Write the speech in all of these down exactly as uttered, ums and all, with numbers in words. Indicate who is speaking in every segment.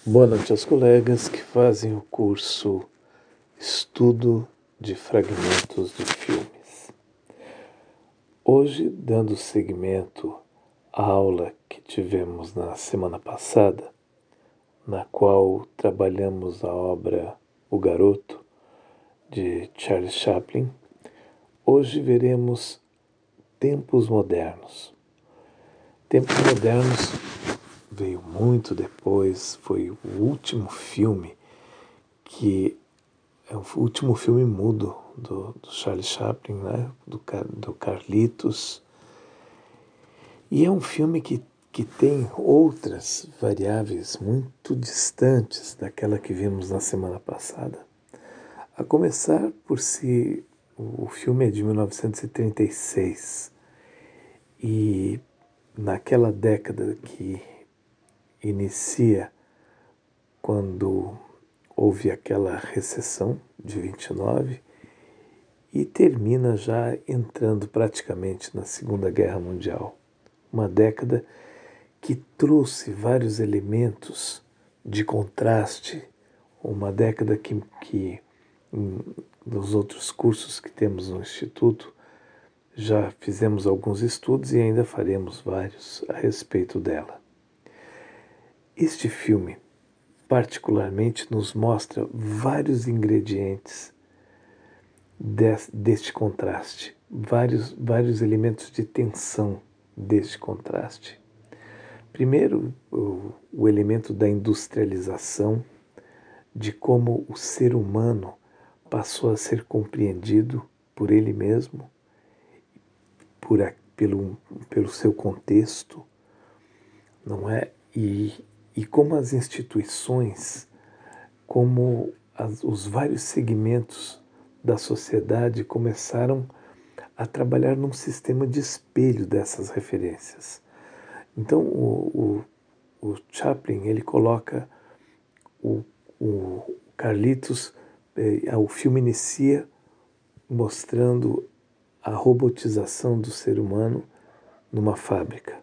Speaker 1: Boa noite aos colegas que fazem o curso Estudo de Fragmentos de Filmes. Hoje, dando seguimento à aula que tivemos na semana passada, na qual trabalhamos a obra O Garoto, de Charles Chaplin, hoje veremos Tempos Modernos. Tempos Modernos veio muito depois, foi o último filme que é o último filme mudo do, do Charles Chaplin, né? do, do Carlitos. E é um filme que, que tem outras variáveis muito distantes daquela que vimos na semana passada. A começar por si, o filme é de mil novecentos e trinta e seis. E naquela década que inicia quando houve aquela recessão de vinte e nove e termina já entrando praticamente na Segunda Guerra Mundial. Uma década que trouxe vários elementos de contraste, uma década que, que nos outros cursos que temos no Instituto já fizemos alguns estudos e ainda faremos vários a respeito dela. Este filme particularmente nos mostra vários ingredientes deste contraste, vários, vários elementos de tensão deste contraste. Primeiro, o, o elemento da industrialização, de como o ser humano passou a ser compreendido por ele mesmo, por a, pelo, pelo seu contexto, não é? E, e como as instituições, como as, os vários segmentos da sociedade começaram a trabalhar num sistema de espelho dessas referências. Então, o, o, o Chaplin, ele coloca o, o Carlitos, eh, o filme inicia mostrando a robotização do ser humano numa fábrica.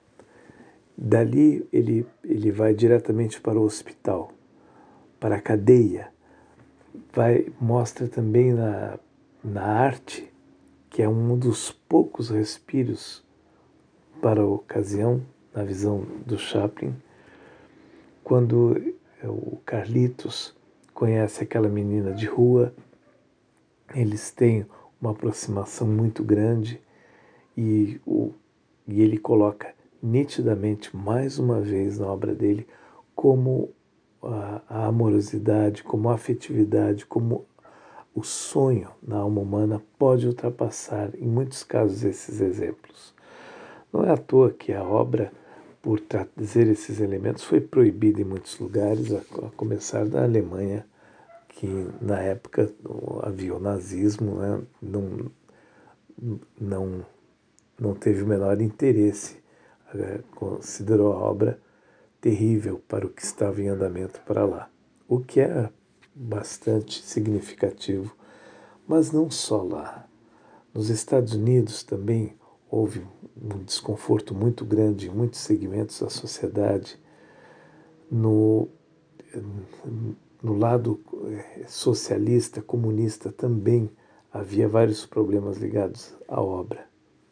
Speaker 1: Dali ele, ele vai diretamente para o hospital, para a cadeia. Vai, mostra também na, na arte, que é um dos poucos respiros para a ocasião, na visão do Chaplin, quando o Carlitos conhece aquela menina de rua, eles têm uma aproximação muito grande e, o, e ele coloca nitidamente, mais uma vez na obra dele, como a, a amorosidade, como a afetividade, como o sonho na alma humana pode ultrapassar, em muitos casos, esses exemplos. Não é à toa que a obra, por trazer esses elementos, foi proibida em muitos lugares, a, a começar da Alemanha, que na época havia o nazismo, né? não, não, não teve o menor interesse, considerou a obra terrível para o que estava em andamento para lá, o que é bastante significativo, mas não só lá. Nos Estados Unidos também houve um desconforto muito grande em muitos segmentos da sociedade. No, no lado socialista, comunista, também havia vários problemas ligados à obra.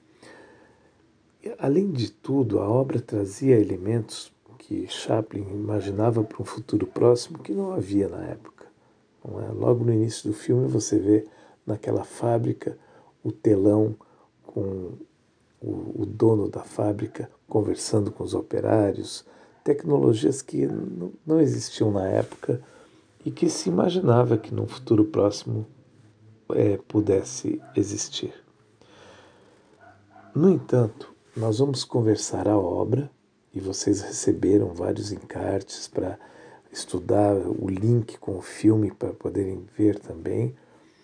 Speaker 1: Além de tudo, a obra trazia elementos que Chaplin imaginava para um futuro próximo que não havia na época. Não é? Logo no início do filme você vê naquela fábrica o telão com o, o dono da fábrica conversando com os operários, tecnologias que não, não existiam na época e que se imaginava que num futuro próximo é, pudesse existir. No entanto, nós vamos conversar a obra e vocês receberam vários encartes para estudar o link com o filme para poderem ver também.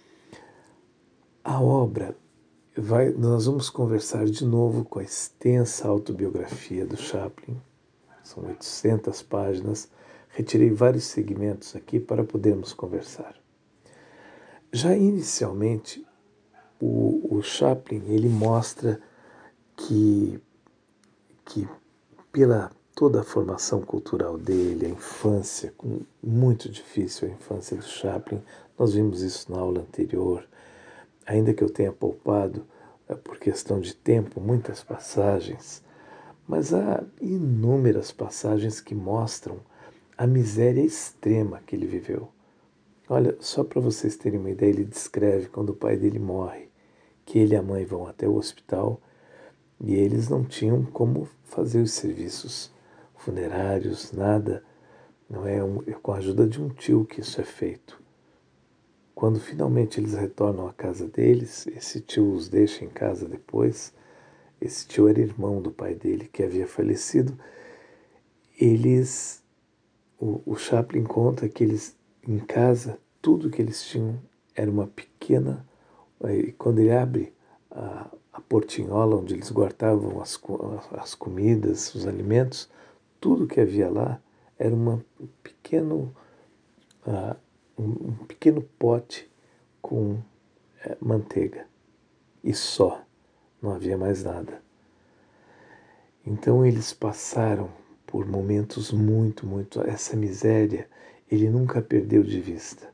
Speaker 1: A obra, vai, nós vamos conversar de novo com a extensa autobiografia do Chaplin, são oitocentas páginas, retirei vários segmentos aqui para podermos conversar. Já inicialmente, o, o Chaplin ele mostra que, que pela toda a formação cultural dele, a infância, muito difícil a infância do Chaplin. Nós vimos isso na aula anterior. Ainda que eu tenha poupado, por questão de tempo, muitas passagens, mas há inúmeras passagens que mostram a miséria extrema que ele viveu. Olha, só para vocês terem uma ideia, ele descreve quando o pai dele morre, que ele e a mãe vão até o hospital e eles não tinham como fazer os serviços funerários, nada. Não é, um, é com a ajuda de um tio que isso é feito. Quando finalmente eles retornam à casa deles, esse tio os deixa em casa depois. Esse tio era irmão do pai dele, que havia falecido. Eles, o, o Chaplin conta que eles, em casa, tudo que eles tinham era uma pequena... E quando ele abre a, a portinhola onde eles guardavam as, as comidas, os alimentos, tudo que havia lá era uma, um, pequeno, uh, um, um pequeno pote com uh, manteiga. E só, não havia mais nada. Então eles passaram por momentos muito, muito... Essa miséria ele nunca perdeu de vista.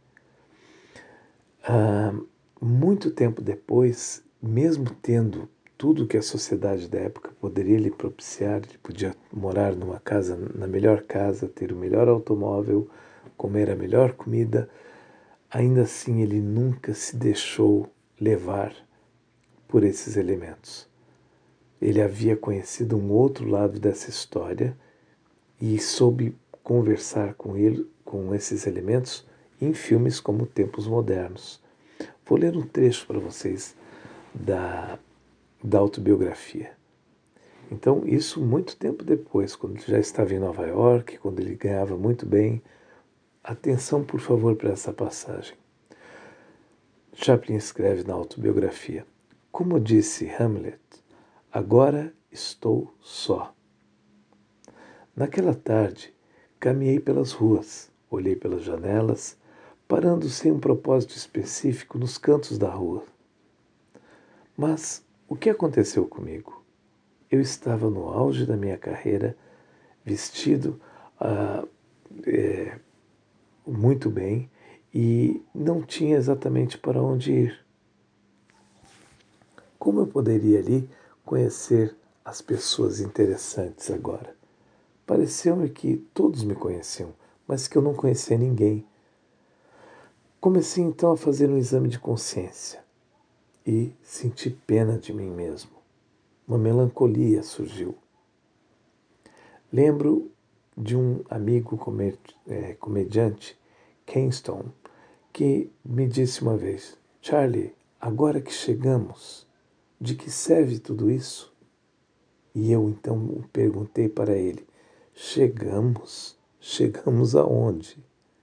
Speaker 1: Ah, muito tempo depois, mesmo tendo tudo que a sociedade da época poderia lhe propiciar, ele podia morar numa casa, na melhor casa, ter o melhor automóvel, comer a melhor comida, ainda assim ele nunca se deixou levar por esses elementos. Ele havia conhecido um outro lado dessa história e soube conversar com ele, com esses elementos, em filmes como Tempos Modernos. Vou ler um trecho para vocês da, da autobiografia. Então, isso muito tempo depois, quando ele já estava em Nova York, quando ele ganhava muito bem. Atenção, por favor, para essa passagem. Chaplin escreve na autobiografia: como disse Hamlet, agora estou só. Naquela tarde, caminhei pelas ruas, olhei pelas janelas, parando sem um propósito específico nos cantos da rua. Mas o que aconteceu comigo? Eu estava no auge da minha carreira, vestido ah, é, muito bem e não tinha exatamente para onde ir. Como eu poderia ali conhecer as pessoas interessantes agora? Pareceu-me que todos me conheciam, mas que eu não conhecia ninguém. Comecei então a fazer um exame de consciência e senti pena de mim mesmo. Uma melancolia surgiu. Lembro de um amigo comediante, Kingston, que me disse uma vez: Charlie, agora que chegamos, de que serve tudo isso? E eu então perguntei para ele: chegamos? Chegamos aonde?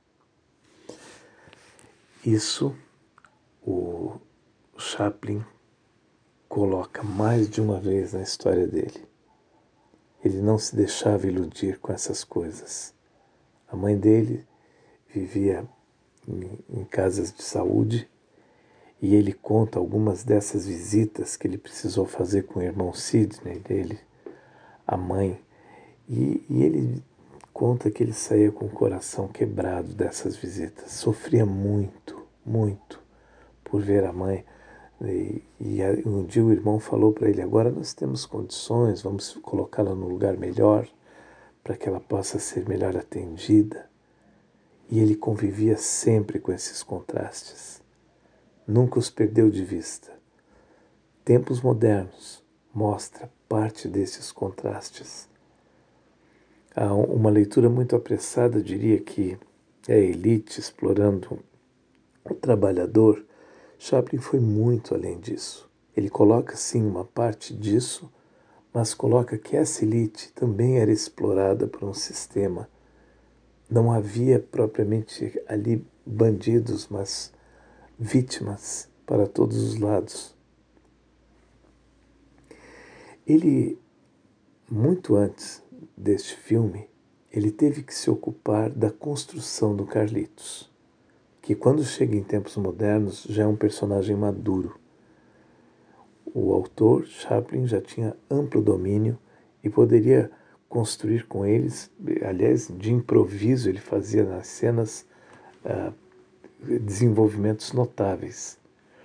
Speaker 1: Isso o Chaplin coloca mais de uma vez na história dele. Ele não se deixava iludir com essas coisas. A mãe dele vivia em, em casas de saúde e ele conta algumas dessas visitas que ele precisou fazer com o irmão Sidney dele, a mãe, e, e ele conta que ele saía com o coração quebrado dessas visitas, sofria muito, muito por ver a mãe. E, e um dia o irmão falou para ele: agora nós temos condições, vamos colocá-la num lugar melhor para que ela possa ser melhor atendida. E ele convivia sempre com esses contrastes, nunca os perdeu de vista. Tempos Modernos mostra parte desses contrastes. Há uma leitura muito apressada diria que é a elite explorando o trabalhador. Chaplin foi muito além disso. Ele coloca sim uma parte disso, mas coloca que essa elite também era explorada por um sistema. Não havia propriamente ali bandidos, mas vítimas para todos os lados. Ele, muito antes deste filme, ele teve que se ocupar da construção do Carlitos, que quando chega em Tempos Modernos já é um personagem maduro. O autor, Chaplin, já tinha amplo domínio e poderia construir com eles. Aliás, de improviso ele fazia nas cenas uh, desenvolvimentos notáveis.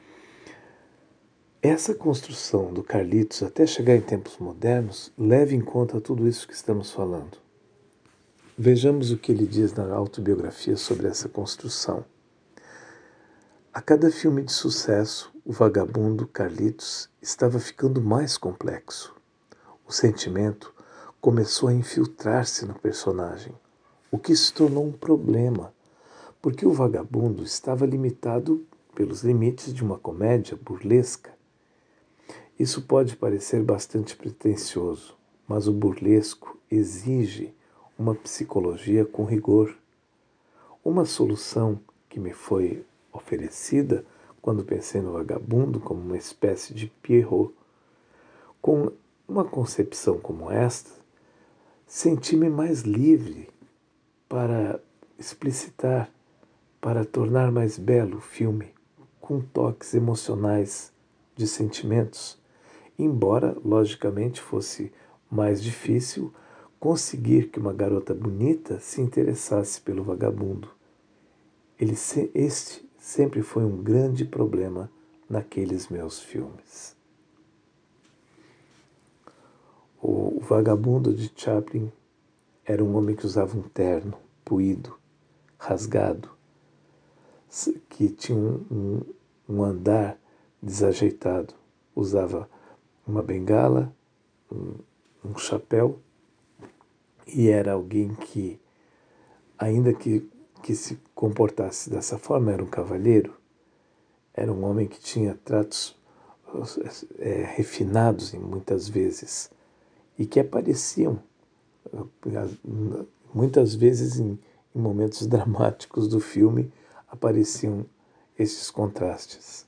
Speaker 1: Essa construção do Carlitos até chegar em tempos modernos leva em conta tudo isso que estamos falando. Vejamos o que ele diz na autobiografia sobre essa construção. A cada filme de sucesso, o vagabundo Carlitos estava ficando mais complexo. O sentimento começou a infiltrar-se no personagem, o que se tornou um problema, porque o vagabundo estava limitado pelos limites de uma comédia burlesca. Isso pode parecer bastante pretensioso, mas o burlesco exige uma psicologia com rigor. Uma solução que me foi oferecida quando pensei no vagabundo como uma espécie de Pierrot. Com uma concepção como esta, senti-me mais livre para explicitar, para tornar mais belo o filme, com toques emocionais de sentimentos, embora, logicamente, fosse mais difícil conseguir que uma garota bonita se interessasse pelo vagabundo. Ele, este sempre foi um grande problema naqueles meus filmes. O, o vagabundo de Chaplin era um homem que usava um terno puído, rasgado, que tinha um, um, um andar desajeitado. Usava uma bengala, um, um chapéu, e era alguém que, ainda que, que se comportasse dessa forma, era um cavalheiro, era um homem que tinha tratos é, refinados muitas vezes, e que apareciam muitas vezes em, em momentos dramáticos do filme, apareciam esses contrastes.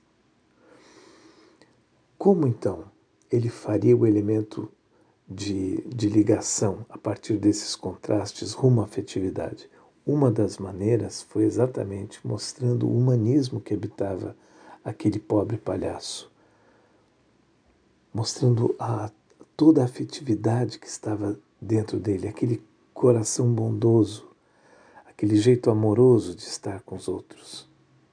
Speaker 1: Como então ele faria o elemento de, de ligação a partir desses contrastes rumo à afetividade? Uma das maneiras foi exatamente mostrando o humanismo que habitava aquele pobre palhaço, mostrando a, toda a afetividade que estava dentro dele, aquele coração bondoso, aquele jeito amoroso de estar com os outros.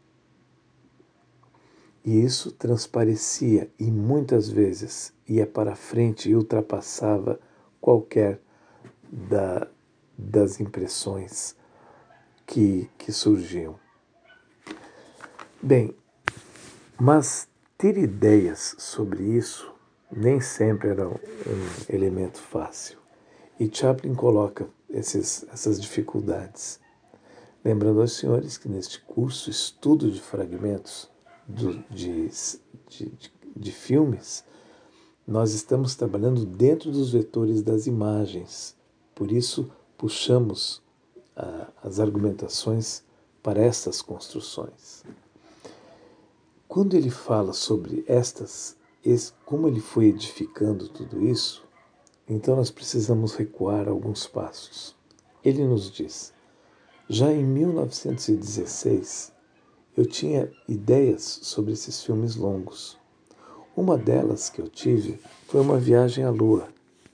Speaker 1: E isso transparecia e muitas vezes ia para frente e ultrapassava qualquer da, das impressões que, que surgiam. Bem, mas ter ideias sobre isso nem sempre era um elemento fácil. E Chaplin coloca esses, essas dificuldades. Lembrando aos senhores que neste curso, estudo de fragmentos do, de, de, de, de filmes, nós estamos trabalhando dentro dos vetores das imagens. Por isso, puxamos ah, as argumentações para estas construções. Quando ele fala sobre estas, esse, como ele foi edificando tudo isso, então nós precisamos recuar alguns passos. Ele nos diz: já em mil novecentos e dezesseis, eu tinha ideias sobre esses filmes longos. Uma delas que eu tive foi uma viagem à Lua.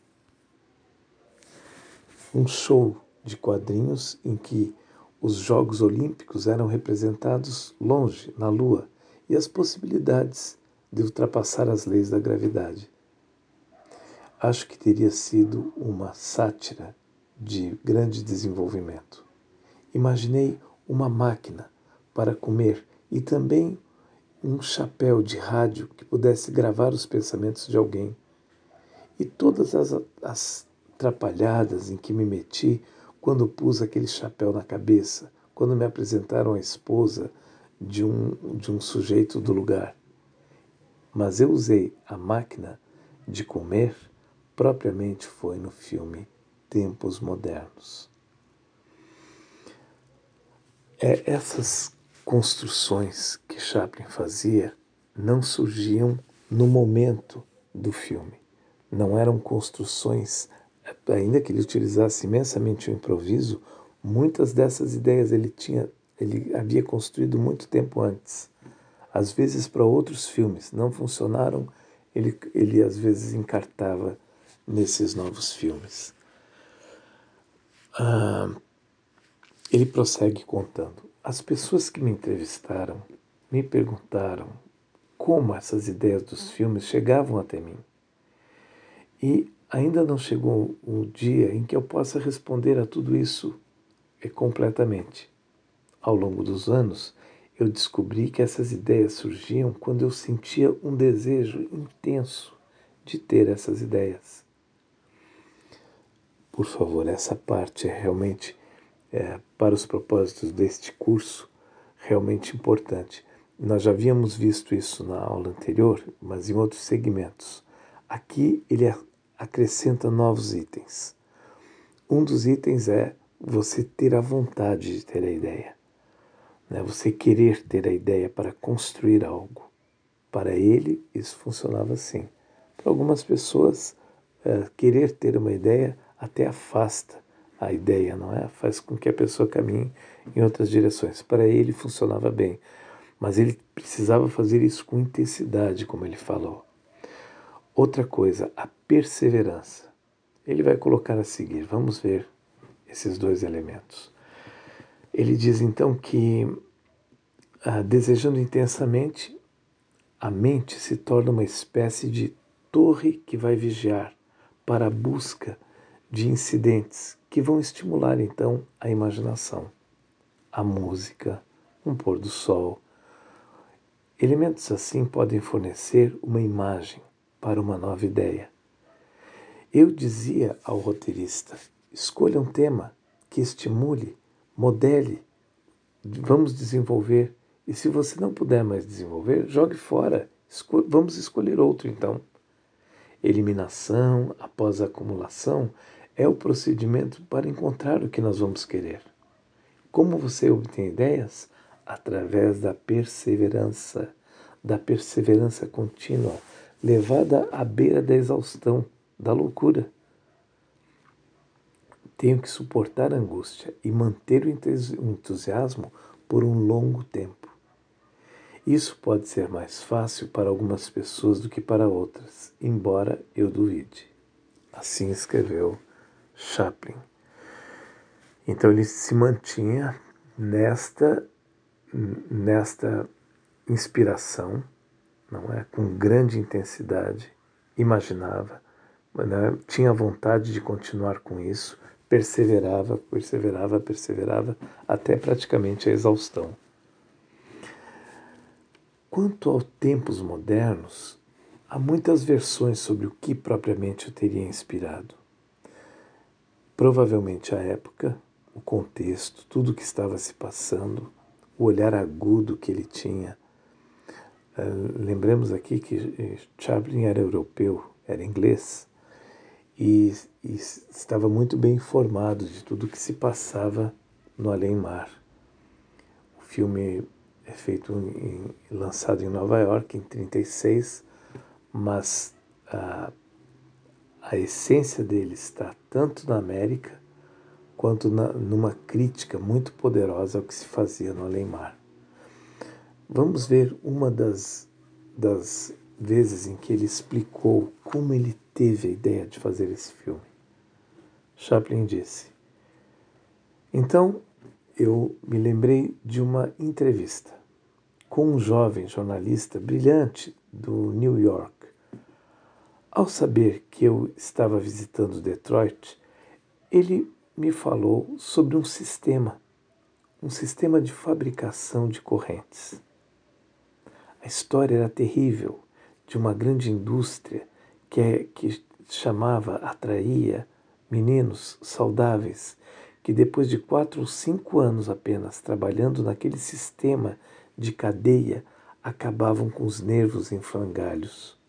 Speaker 1: Um show de quadrinhos em que os Jogos Olímpicos eram representados longe, na Lua, e as possibilidades de ultrapassar as leis da gravidade. Acho que teria sido uma sátira de grande desenvolvimento. Imaginei uma máquina para comer e também um chapéu de rádio que pudesse gravar os pensamentos de alguém. E todas as, as atrapalhadas em que me meti quando pus aquele chapéu na cabeça, quando me apresentaram a esposa de um, de um sujeito do lugar. Mas eu usei a máquina de comer, propriamente foi no filme Tempos Modernos. É, essas construções que Chaplin fazia não surgiam no momento do filme. Não eram construções, ainda que ele utilizasse imensamente o improviso, muitas dessas ideias ele tinha, ele havia construído muito tempo antes. Às vezes para outros filmes não funcionaram, ele, ele às vezes encartava nesses novos filmes. Ah, ele prossegue contando. As pessoas que me entrevistaram me perguntaram como essas ideias dos filmes chegavam até mim. E ainda não chegou o dia em que eu possa responder a tudo isso completamente. Ao longo dos anos, eu descobri que essas ideias surgiam quando eu sentia um desejo intenso de ter essas ideias. Por favor, essa parte é realmente, é, para os propósitos deste curso, realmente importante. Nós já havíamos visto isso na aula anterior, mas em outros segmentos. Aqui ele acrescenta novos itens. Um dos itens é você ter a vontade de ter a ideia. Né? Você querer ter a ideia para construir algo. Para ele, isso funcionava assim. Para algumas pessoas, é, querer ter uma ideia até afasta a ideia, não é? Faz com que a pessoa caminhe em outras direções. Para ele, funcionava bem. Mas ele precisava fazer isso com intensidade, como ele falou. Outra coisa, a perseverança. Ele vai colocar a seguir. Vamos ver esses dois elementos. Ele diz então que, ah, desejando intensamente, a mente se torna uma espécie de torre que vai vigiar para a busca de incidentes que vão estimular então a imaginação, a música, um pôr do sol. Elementos assim podem fornecer uma imagem para uma nova ideia. Eu dizia ao roteirista: escolha um tema que estimule, modele, vamos desenvolver. E se você não puder mais desenvolver, jogue fora. Esco- vamos escolher outro então. Eliminação após acumulação é o procedimento para encontrar o que nós vamos querer. Como você obtém ideias? Através da perseverança, da perseverança contínua, levada à beira da exaustão, da loucura. Tenho que suportar a angústia e manter o entusiasmo por um longo tempo. Isso pode ser mais fácil para algumas pessoas do que para outras, embora eu duvide. Assim escreveu Chaplin. Então ele se mantinha nesta, nesta inspiração, não é? Com grande intensidade, imaginava, né? Tinha vontade de continuar com isso, perseverava, perseverava, perseverava, até praticamente a exaustão. Quanto aos tempos modernos, há muitas versões sobre o que propriamente o teria inspirado. Provavelmente a época, o contexto, tudo o que estava se passando, o olhar agudo que ele tinha. Uh, lembremos aqui que Chaplin era europeu, era inglês, e, e estava muito bem informado de tudo o que se passava no além-mar. O filme é feito em, lançado em Nova York em trinta e seis, mas a, a essência dele está tanto na América quanto na, numa crítica muito poderosa ao que se fazia no além-mar. Vamos ver uma das, das vezes em que ele explicou como ele teve a ideia de fazer esse filme. Chaplin disse: então eu me lembrei de uma entrevista com um jovem jornalista brilhante do New York. Ao saber que eu estava visitando Detroit, ele me falou sobre um sistema, um sistema de fabricação de correntes. A história era terrível, de uma grande indústria que, é, que chamava, atraía meninos saudáveis que depois de quatro ou cinco anos apenas trabalhando naquele sistema de cadeia acabavam com os nervos em frangalhos.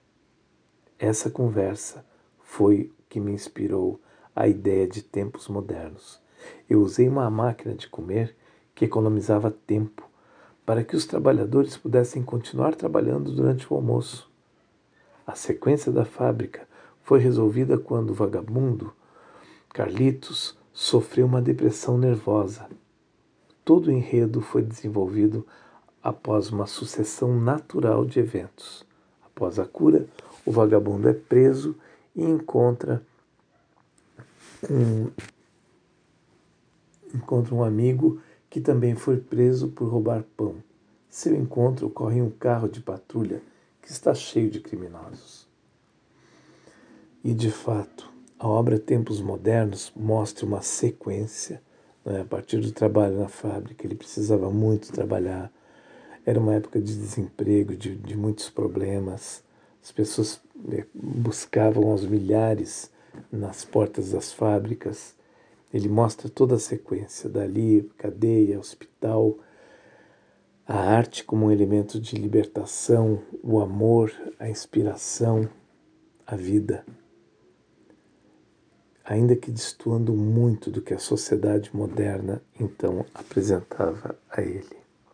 Speaker 1: Essa conversa foi o que me inspirou a ideia de tempos modernos. Eu usei uma máquina de comer que economizava tempo para que os trabalhadores pudessem continuar trabalhando durante o almoço. A sequência da fábrica foi resolvida quando o vagabundo Carlitos sofreu uma depressão nervosa. Todo o enredo foi desenvolvido após uma sucessão natural de eventos. Após a cura, o vagabundo é preso e encontra um, encontra um amigo que também foi preso por roubar pão. Seu encontro ocorre em um carro de patrulha que está cheio de criminosos. E, de fato, a obra Tempos Modernos mostra uma sequência, né, a partir do trabalho na fábrica. Ele precisava muito trabalhar. Era uma época de desemprego, de, de muitos problemas. As pessoas buscavam aos milhares nas portas das fábricas. Ele mostra toda a sequência, dali, cadeia, hospital, a arte como um elemento de libertação, o amor, a inspiração, a vida. Ainda que destoando muito do que a sociedade moderna então apresentava a ele.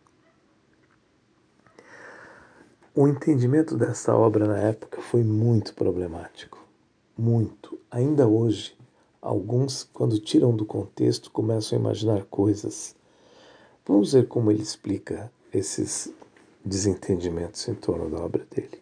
Speaker 1: O entendimento dessa obra na época foi muito problemático. Muito. Ainda hoje, alguns, quando tiram do contexto, começam a imaginar coisas. Vamos ver como ele explica esses desentendimentos em torno da obra dele.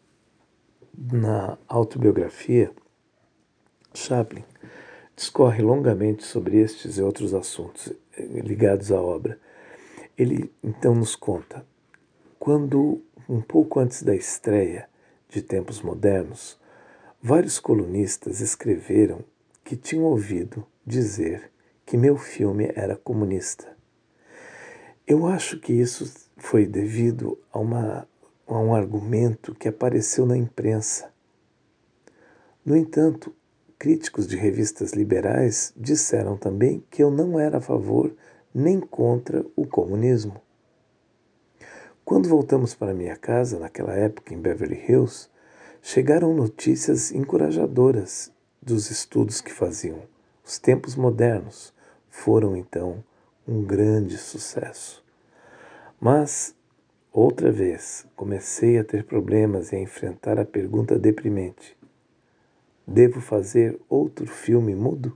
Speaker 1: Na autobiografia, Chaplin discorre longamente sobre estes e outros assuntos ligados à obra. Ele então nos conta: quando, um pouco antes da estreia de Tempos Modernos, vários colunistas escreveram que tinham ouvido dizer que meu filme era comunista. Eu acho que isso foi devido a, uma, a um argumento que apareceu na imprensa. No entanto, críticos de revistas liberais disseram também que eu não era a favor nem contra o comunismo. Quando voltamos para minha casa, naquela época em Beverly Hills, chegaram notícias encorajadoras dos estudos que faziam. Os Tempos Modernos foram, então, um grande sucesso. Mas, outra vez, comecei a ter problemas e a enfrentar a pergunta deprimente: devo fazer outro filme mudo?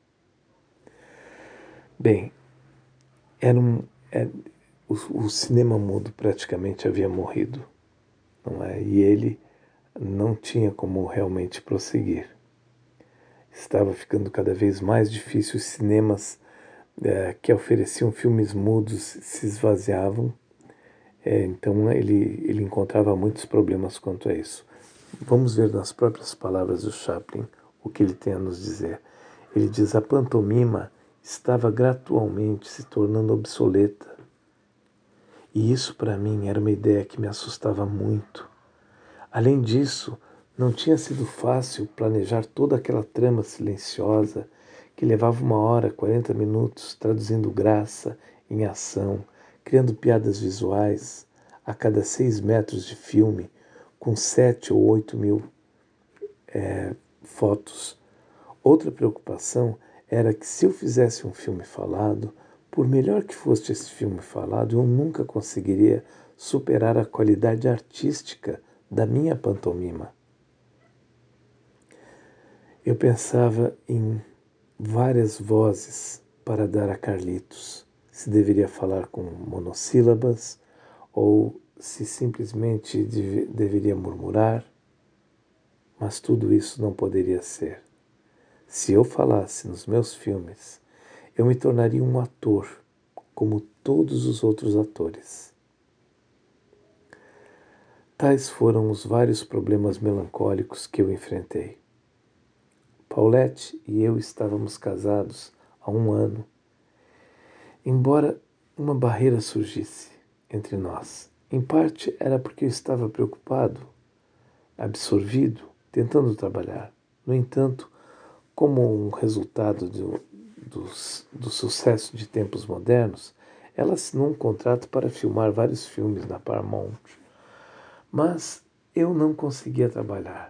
Speaker 1: Bem, era um, era, o, o cinema mudo praticamente havia morrido, não é? E ele não tinha como realmente prosseguir. Estava ficando cada vez mais difícil. Os cinemas é, que ofereciam filmes mudos se esvaziavam. É, então ele, ele encontrava muitos problemas quanto a isso. Vamos ver nas próprias palavras do Chaplin o que ele tem a nos dizer. Ele diz: a pantomima estava gradualmente se tornando obsoleta. E isso para mim era uma ideia que me assustava muito. Além disso, não tinha sido fácil planejar toda aquela trama silenciosa que levava uma hora, quarenta minutos, traduzindo graça em ação, criando piadas visuais a cada seis metros de filme, com sete ou oito mil é, fotos. Outra preocupação era que se eu fizesse um filme falado, por melhor que fosse esse filme falado, eu nunca conseguiria superar a qualidade artística da minha pantomima. Eu pensava em várias vozes para dar a Carlitos, se deveria falar com monossílabas ou se simplesmente deve, deveria murmurar, mas tudo isso não poderia ser. Se eu falasse nos meus filmes, eu me tornaria um ator, como todos os outros atores. Tais foram os vários problemas melancólicos que eu enfrentei. Paulette e eu estávamos casados há um ano. Embora uma barreira surgisse entre nós, em parte era porque eu estava preocupado, absorvido, tentando trabalhar. No entanto, como um resultado do, do, do sucesso de Tempos Modernos, ela assinou um contrato para filmar vários filmes na Paramount. Mas eu não conseguia trabalhar.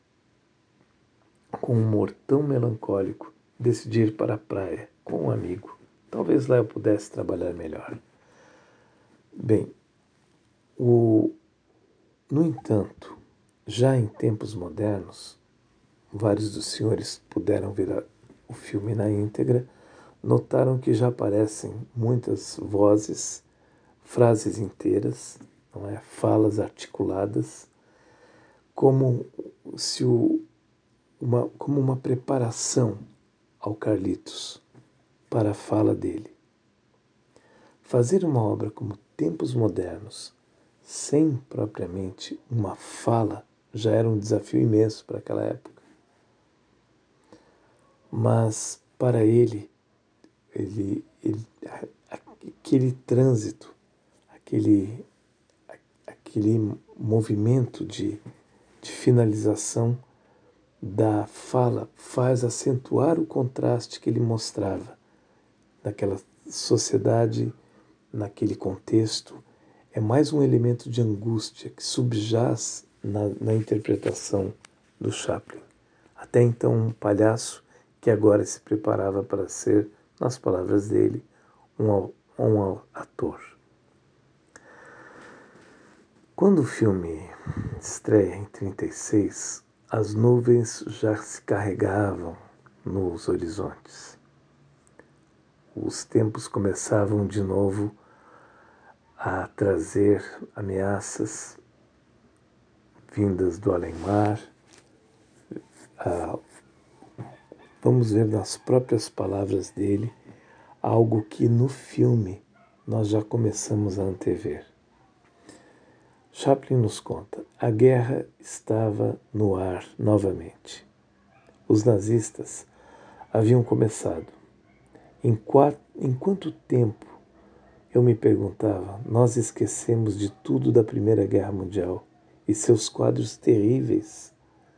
Speaker 1: Com um humor tão melancólico, decidi ir para a praia com um amigo. Talvez lá eu pudesse trabalhar melhor. Bem, o... no entanto, já em Tempos Modernos, vários dos senhores puderam ver o filme na íntegra, notaram que já aparecem muitas vozes, frases inteiras, não é? Falas articuladas, como se o, uma, como uma preparação ao Carlitos. para a fala dele. Fazer uma obra como Tempos Modernos, sem propriamente uma fala, já era um desafio imenso para aquela época. Mas para ele, ele, ele aquele trânsito, aquele, aquele movimento de, de finalização da fala faz acentuar o contraste que ele mostrava naquela sociedade, naquele contexto. É mais um elemento de angústia que subjaz na, na interpretação do Chaplin. Até então um palhaço que agora se preparava para ser, nas palavras dele, um, um ator. Quando o filme estreia em trinta e seis, as nuvens já se carregavam nos horizontes. Os tempos começavam de novo a trazer ameaças vindas do além-mar. Ah, vamos ver nas próprias palavras dele algo que no filme nós já começamos a antever. Chaplin nos conta: a guerra estava no ar novamente. Os nazistas haviam começado. Em, quatro, em quanto tempo, eu me perguntava, nós esquecemos de tudo da Primeira Guerra Mundial e seus quadros terríveis?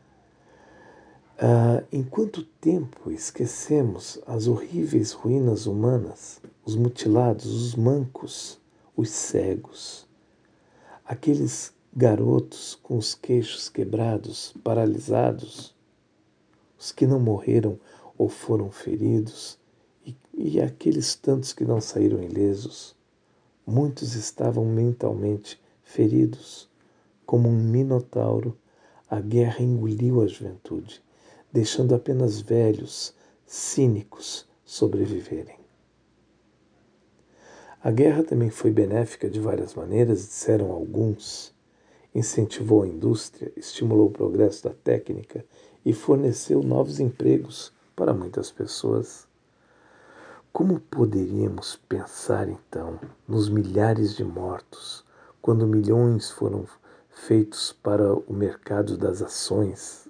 Speaker 1: Ah, em quanto tempo esquecemos as horríveis ruínas humanas, os mutilados, os mancos, os cegos, aqueles garotos com os queixos quebrados, paralisados, os que não morreram ou foram feridos, e, e aqueles tantos que não saíram ilesos. Muitos estavam mentalmente feridos. Como um minotauro, a guerra engoliu a juventude, deixando apenas velhos, cínicos, sobreviverem. A guerra também foi benéfica de várias maneiras, disseram alguns. Incentivou a indústria, estimulou o progresso da técnica e forneceu novos empregos para muitas pessoas. Como poderíamos pensar, então, nos milhares de mortos, quando milhões foram feitos para o mercado das ações,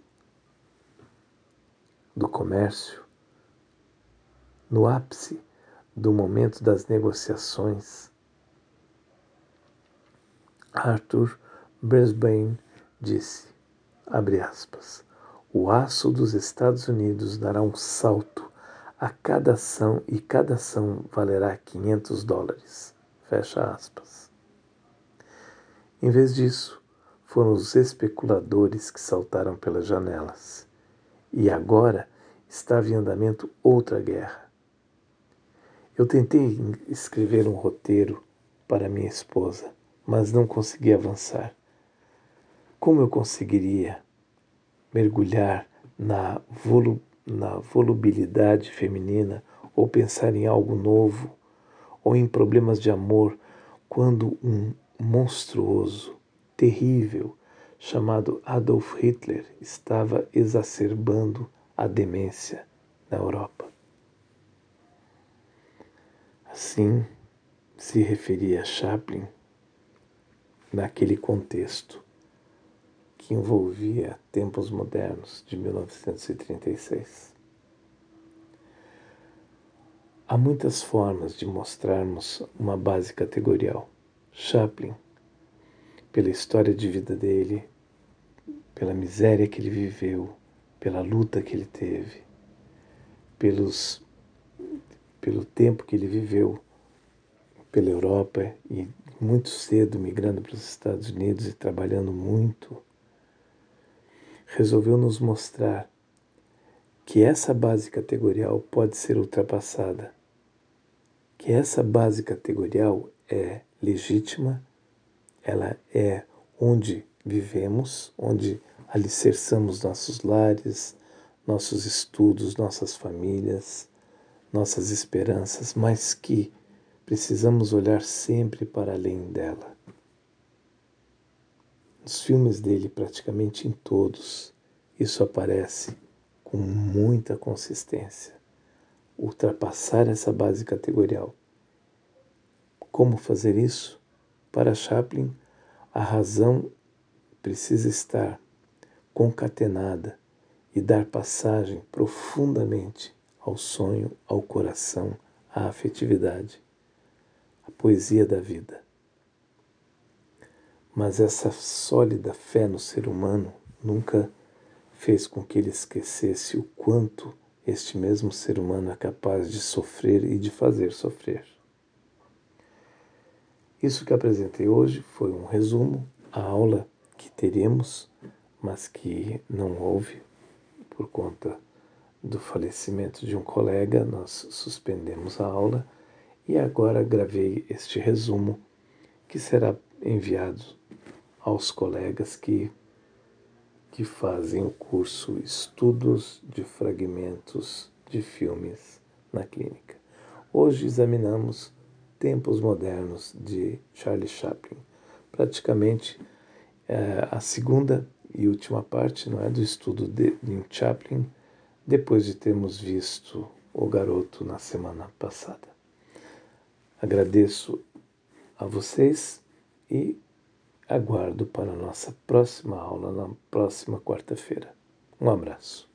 Speaker 1: do comércio, no ápice do momento das negociações? Arthur Brisbane disse, abre aspas, o aço dos Estados Unidos dará um salto a cada ação e cada ação valerá quinhentos dólares, fecha aspas. Em vez disso, foram os especuladores que saltaram pelas janelas. E agora estava em andamento outra guerra. Eu tentei escrever um roteiro para minha esposa, mas não consegui avançar. Como eu conseguiria mergulhar na, volu- na volubilidade feminina ou pensar em algo novo ou em problemas de amor quando um monstruoso, terrível, chamado Adolf Hitler estava exacerbando a demência na Europa? Assim se referia Chaplin naquele contexto que envolvia Tempos Modernos de mil novecentos e trinta e seis. Há muitas formas de mostrarmos uma base categorial. Chaplin, pela história de vida dele, pela miséria que ele viveu, pela luta que ele teve, pelos, pelo tempo que ele viveu pela Europa e muito cedo migrando para os Estados Unidos e trabalhando muito, resolveu nos mostrar que essa base categorial pode ser ultrapassada, que essa base categorial é legítima, ela é onde vivemos, onde alicerçamos nossos lares, nossos estudos, nossas famílias, nossas esperanças, mas que precisamos olhar sempre para além dela. Nos filmes dele, praticamente em todos, isso aparece com muita consistência. ultrapassar essa base categorial. Como fazer isso? Para Chaplin, a razão precisa estar concatenada e dar passagem profundamente ao sonho, ao coração, à afetividade, à poesia da vida. Mas essa sólida fé no ser humano nunca fez com que ele esquecesse o quanto este mesmo ser humano é capaz de sofrer e de fazer sofrer. Isso que apresentei hoje foi um resumo, a aula que teremos, mas que não houve por conta do falecimento de um colega. Nós suspendemos a aula e agora gravei este resumo que será enviado aos colegas que, que fazem o curso Estudos de Fragmentos de Filmes na Clínica. Hoje examinamos Tempos Modernos de Charlie Chaplin. Praticamente é, a segunda e última parte, não é, do estudo de, de Chaplin, depois de termos visto O Garoto na semana passada. Agradeço a vocês e aguardo para a nossa próxima aula na próxima quarta-feira. Um abraço.